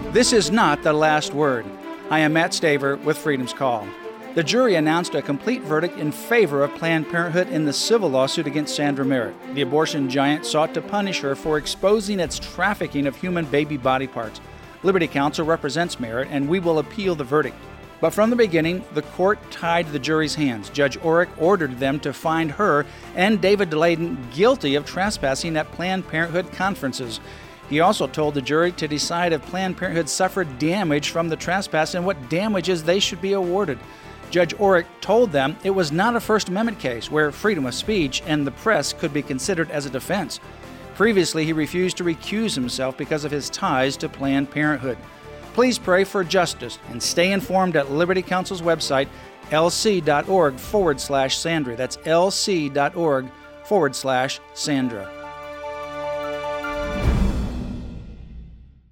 This is not the last word. I am Matt Staver with Freedom's Call. The jury announced a complete verdict in favor of Planned Parenthood in the civil lawsuit against Sandra Merritt. The abortion giant sought to punish her for exposing its trafficking of human baby body parts. Liberty Counsel represents Merritt, and we will appeal the verdict. But from the beginning, the court tied the jury's hands. Judge Orrick ordered them to find her and David Daleiden guilty of trespassing at Planned Parenthood conferences. He also told the jury to decide if Planned Parenthood suffered damage from the trespass and what damages they should be awarded. Judge Orrick told them it was not a First Amendment case where freedom of speech and the press could be considered as a defense. Previously, he refused to recuse himself because of his ties to Planned Parenthood. Please pray for justice and stay informed at Liberty Counsel's website, lc.org/Sandra. That's lc.org/Sandra.